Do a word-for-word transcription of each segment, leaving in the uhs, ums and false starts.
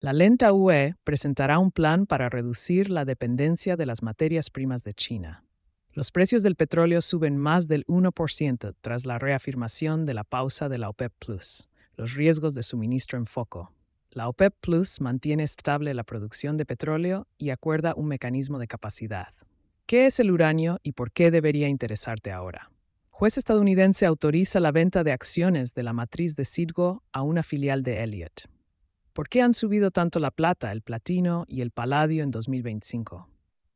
La lenta U E presentará un plan para reducir la dependencia de las materias primas de China. Los precios del petróleo suben más del uno por ciento tras la reafirmación de la pausa de la OPEP Plus. Los riesgos de suministro en foco. La OPEP Plus mantiene estable la producción de petróleo y acuerda un mecanismo de capacidad. ¿Qué es el uranio y por qué debería interesarte ahora? Juez estadounidense autoriza la venta de acciones de la matriz de Citgo a una filial de Elliott. ¿Por qué han subido tanto la plata, el platino y el paladio en dos mil veinticinco?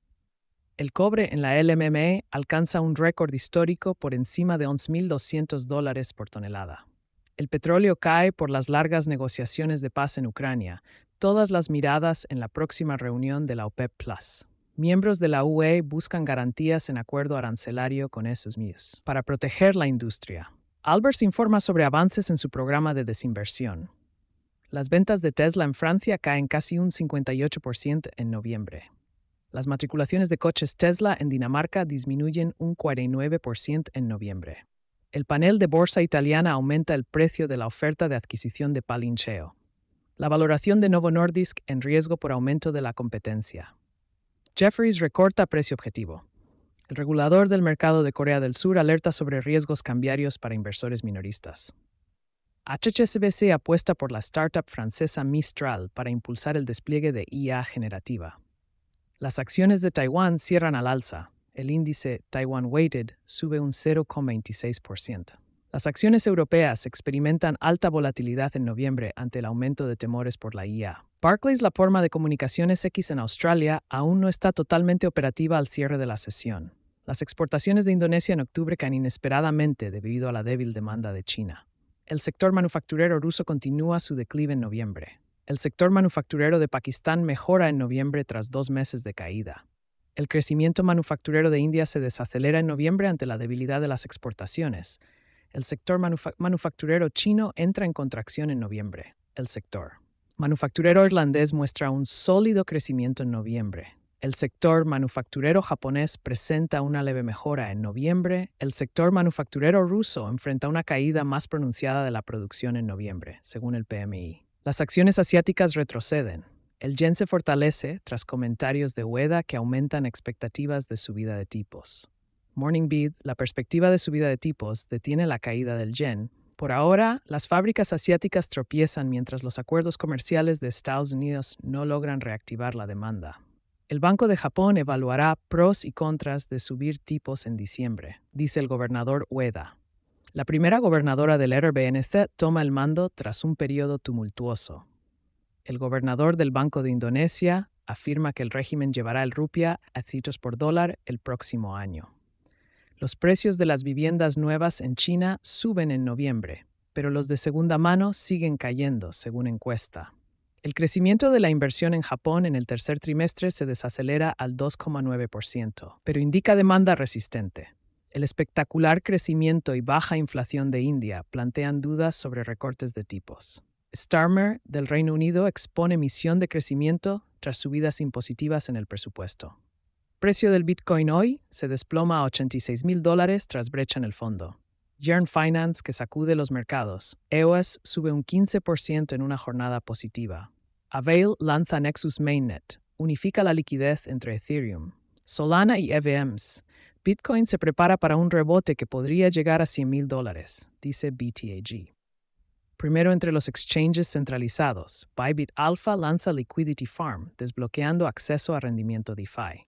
El cobre en la L M M E alcanza un récord histórico por encima de once mil doscientos dólares por tonelada. El petróleo cae por las largas negociaciones de paz en Ucrania, todas las miradas en la próxima reunión de la OPEP Plus. Miembros de la U E buscan garantías en acuerdo arancelario con Estados Unidos para proteger la industria. Albers informa sobre avances en su programa de desinversión. Las ventas de Tesla en Francia caen casi un cincuenta y ocho por ciento en noviembre. Las matriculaciones de coches Tesla en Dinamarca disminuyen un cuarenta y nueve por ciento en noviembre. El panel de bolsa italiana aumenta el precio de la oferta de adquisición de Palincheo. La valoración de Novo Nordisk en riesgo por aumento de la competencia. Jefferies recorta precio objetivo. El regulador del mercado de Corea del Sur alerta sobre riesgos cambiarios para inversores minoristas. H S B C apuesta por la startup francesa Mistral para impulsar el despliegue de I A generativa. Las acciones de Taiwán cierran al alza. El índice Taiwan Weighted sube un cero coma veintiséis por ciento. Las acciones europeas experimentan alta volatilidad en noviembre ante el aumento de temores por la I A. Barclays, la forma de comunicaciones X en Australia, aún no está totalmente operativa al cierre de la sesión. Las exportaciones de Indonesia en octubre caen inesperadamente debido a la débil demanda de China. El sector manufacturero ruso continúa su declive en noviembre. El sector manufacturero de Pakistán mejora en noviembre tras dos meses de caída. El crecimiento manufacturero de India se desacelera en noviembre ante la debilidad de las exportaciones. El sector manufa- manufacturero chino entra en contracción en noviembre. El sector manufacturero irlandés muestra un sólido crecimiento en noviembre. El sector manufacturero japonés presenta una leve mejora en noviembre. El sector manufacturero ruso enfrenta una caída más pronunciada de la producción en noviembre, según el P M I. Las acciones asiáticas retroceden. El yen se fortalece tras comentarios de U E D A que aumentan expectativas de subida de tipos. Morning Bid, la perspectiva de subida de tipos detiene la caída del yen. Por ahora, las fábricas asiáticas tropiezan mientras los acuerdos comerciales de Estados Unidos no logran reactivar la demanda. El Banco de Japón evaluará pros y contras de subir tipos en diciembre, dice el gobernador Ueda. La primera gobernadora del R B N C toma el mando tras un periodo tumultuoso. El gobernador del Banco de Indonesia afirma que el régimen llevará el rupia a sitios por dólar el próximo año. Los precios de las viviendas nuevas en China suben en noviembre, pero los de segunda mano siguen cayendo, según encuesta. El crecimiento de la inversión en Japón en el tercer trimestre se desacelera al dos coma nueve por ciento, pero indica demanda resistente. El espectacular crecimiento y baja inflación de India plantean dudas sobre recortes de tipos. Starmer, del Reino Unido, expone misión de crecimiento tras subidas impositivas en el presupuesto. Precio del Bitcoin hoy se desploma a ochenta y seis mil dólares tras brecha en el fondo. Yearn Finance, que sacude los mercados. E O S sube un quince por ciento en una jornada positiva. Avail lanza Nexus Mainnet. Unifica la liquidez entre Ethereum. Solana y E V Ms. Bitcoin se prepara para un rebote que podría llegar a cien mil dólares, dice B T A G. Primero entre los exchanges centralizados, Bybit Alpha lanza Liquidity Farm, desbloqueando acceso a rendimiento DeFi.